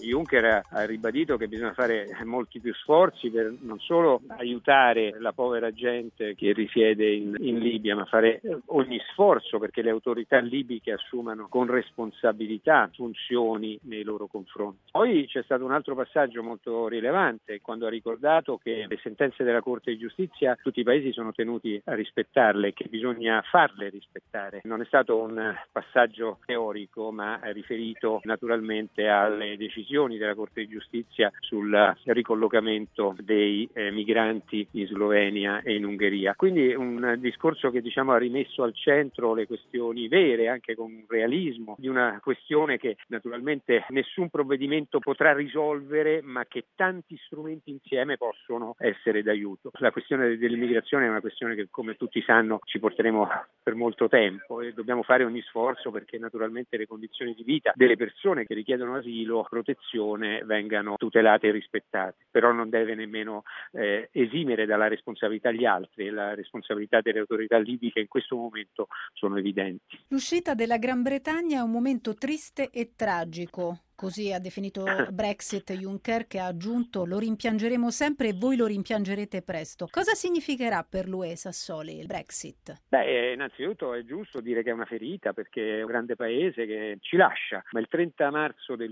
Juncker ha ribadito che bisogna fare molti più sforzi per non solo aiutare la povera gente che risiede in Libia, ma fare ogni sforzo perché le autorità libiche assumano con responsabilità funzioni nei loro confronti. Poi c'è stato un altro passaggio molto rilevante quando ha ricordato che le sentenze della Corte di Giustizia tutti i paesi sono tenuti a rispettarle, che bisogna farle rispettare. Non è stato un passaggio teorico, ma è riferito naturalmente alle decisioni della Corte di Giustizia sul ricollocamento dei migranti in Slovenia e in Ungheria. Quindi un discorso che ha rimesso al centro le questioni vere, anche con realismo, di una questione che naturalmente nessun provvedimento potrà risolvere, ma che tanti strumenti insieme possono essere d'aiuto. La questione dell'immigrazione è una questione che, come tutti sanno, ci porteremo per molto tempo e dobbiamo fare ogni sforzo perché naturalmente le condizioni di vita delle persone che richiedono asilo, protezione, vengano tutelate e rispettate. Però non deve nemmeno esimere dalla responsabilità gli altri, e la responsabilità delle autorità libiche in questo momento sono evidenti. L'uscita della Gran Bretagna è un momento triste e tragico. Così ha definito Brexit Juncker, che ha aggiunto: lo rimpiangeremo sempre e voi lo rimpiangerete presto. Cosa significherà per l'UE, Sassoli, il Brexit? Innanzitutto è giusto dire che è una ferita perché è un grande paese che ci lascia, ma il 30 marzo del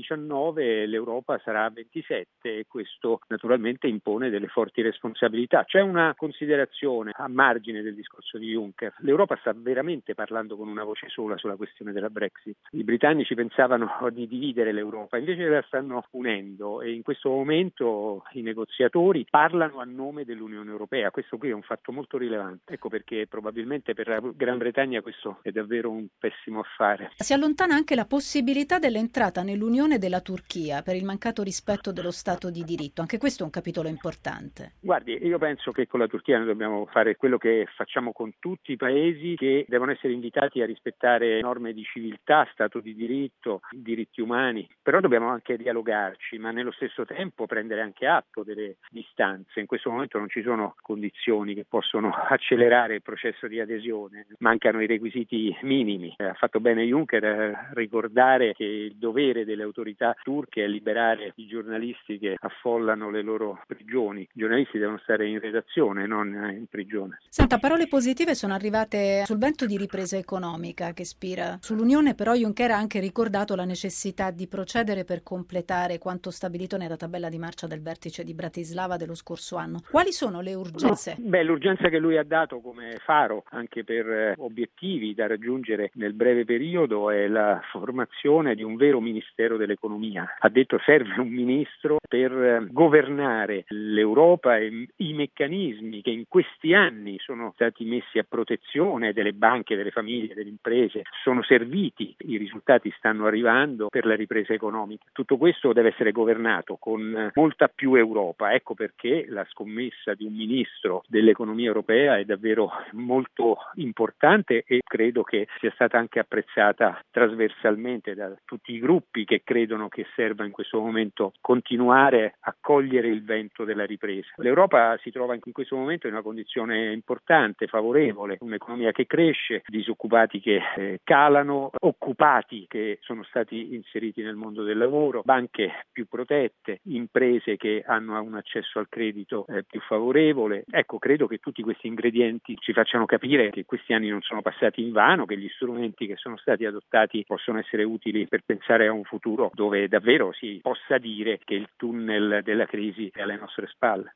2019 l'Europa sarà a 27 e questo naturalmente impone delle forti responsabilità. C'è una considerazione a margine del discorso di Juncker. L'Europa sta veramente parlando con una voce sola sulla questione della Brexit. I britannici pensavano di dividere l'Europa, invece la stanno unendo e in questo momento i negoziatori parlano a nome dell'Unione Europea. Questo qui è un fatto molto rilevante. Ecco perché probabilmente per la Gran Bretagna questo è davvero un pessimo affare. Si allontana anche la possibilità dell'entrata nell'Unione della Turchia per il mancato rispetto dello Stato di diritto. Anche questo è un capitolo importante. Guardi, io penso che con la Turchia noi dobbiamo fare quello che facciamo con tutti i paesi che devono essere invitati a rispettare norme di civiltà, Stato di diritto, diritti umani, però dobbiamo anche dialogarci, ma nello stesso tempo prendere anche atto delle distanze. In questo momento non ci sono condizioni che possono accelerare il processo di adesione, mancano i requisiti minimi. Ha fatto bene Juncker a ricordare che il dovere delle autorità turche è liberare i giornalisti che affollano le loro prigioni. I giornalisti devono stare in redazione, non in prigione. Senta, parole positive sono arrivate sul vento di ripresa economica che spira sull'Unione, però Juncker ha anche ricordato la necessità di procedere per completare quanto stabilito nella tabella di marcia del vertice di Bratislava dello scorso anno. Quali sono le urgenze? L'urgenza che lui ha dato come faro anche per obiettivi da raggiungere nel breve periodo è la formazione di un vero Ministero dell'Economia. Ha detto serve un ministro per governare l'Europa e i meccanismi che in questi anni sono stati messi a protezione delle banche, delle famiglie, delle imprese, sono serviti, i risultati stanno arrivando per la ripresa economica. Tutto questo deve essere governato con molta più Europa. Ecco perché la scommessa di un ministro dell'economia europea è davvero molto importante e credo che sia stata anche apprezzata trasversalmente da tutti i gruppi che credono che serva in questo momento continuare a cogliere il vento della ripresa. L'Europa si trova in questo momento in una condizione importante, favorevole, un'economia che cresce, disoccupati che calano, occupati che sono stati inseriti nel mondo del lavoro, banche più protette, imprese che hanno un accesso al credito più favorevole. Ecco, credo che tutti questi ingredienti ci facciano capire che questi anni non sono passati invano, che gli strumenti che sono stati adottati possono essere utili per pensare a un futuro dove davvero si possa dire che il tunnel della crisi è alle nostre spalle.